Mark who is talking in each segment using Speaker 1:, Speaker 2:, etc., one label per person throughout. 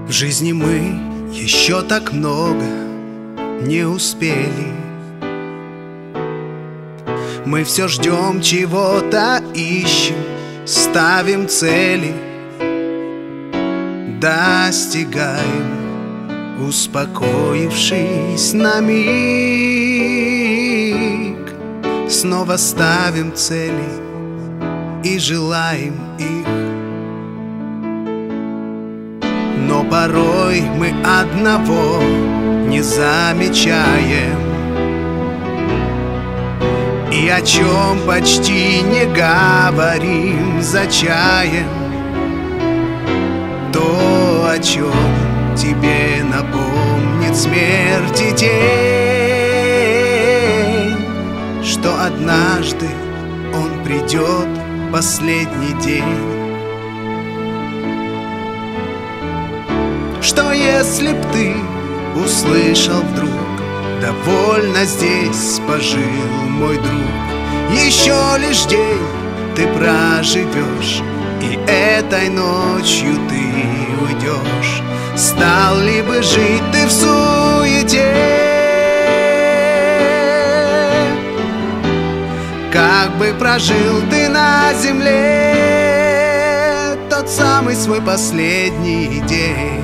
Speaker 1: В жизни мы еще так много не успели. Мы все ждем чего-то, ищем, ставим цели, достигаем, успокоившись на миг. Снова ставим цели и желаем их. Но порой мы одного не замечаем, и о чем почти не говорим за чаем. То, о чем тебе напомнит смерти день, что однажды он придет, последний день. Что если б ты услышал вдруг: довольно здесь пожил мой друг, еще лишь день ты проживешь, и этой ночью ты уйдешь. Стал ли бы жить ты в суете? Как бы прожил ты на земле тот самый свой последний день?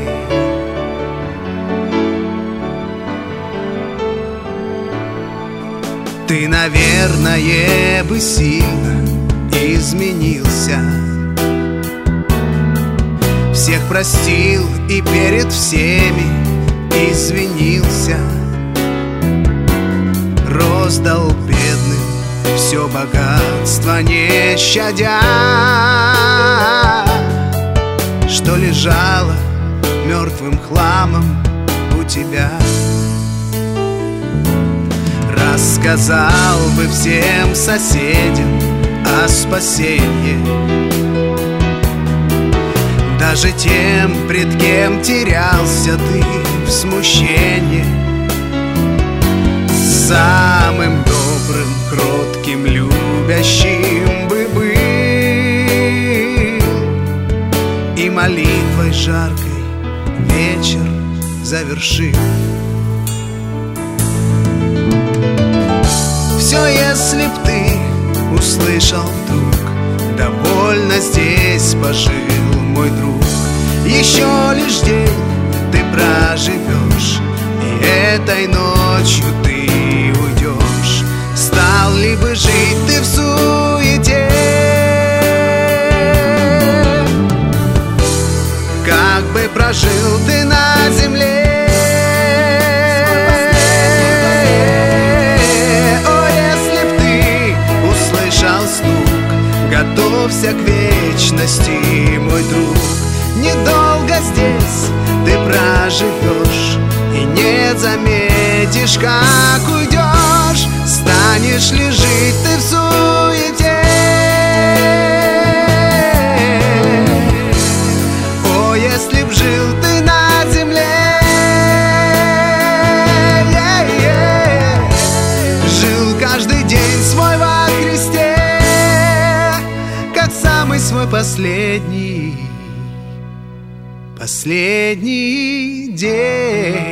Speaker 1: Ты, наверное, бы сильно изменился, всех простил и перед всеми извинился, роздал бедным все богатство, не щадя, что лежало мертвым хламом у тебя. Рассказал бы всем соседям о спасении, даже тем, пред кем терялся ты в смущении. Самым добрым, кротким, любящим бы был, и молитвой жаркой вечер завершил. Все, если б ты услышал вдруг: довольно здесь пожил мой друг, еще лишь день ты проживешь, и этой ночью ты уйдешь. Стал ли бы жить ты в суете? Как бы прожил ты на земле? Готовься к вечности, мой друг. Недолго здесь ты проживешь, и не заметишь, как уйдешь. Станешь ли жить ты в суете? О, если б жил ты на земле, жил каждый день свой во Христе, самый свой последний день.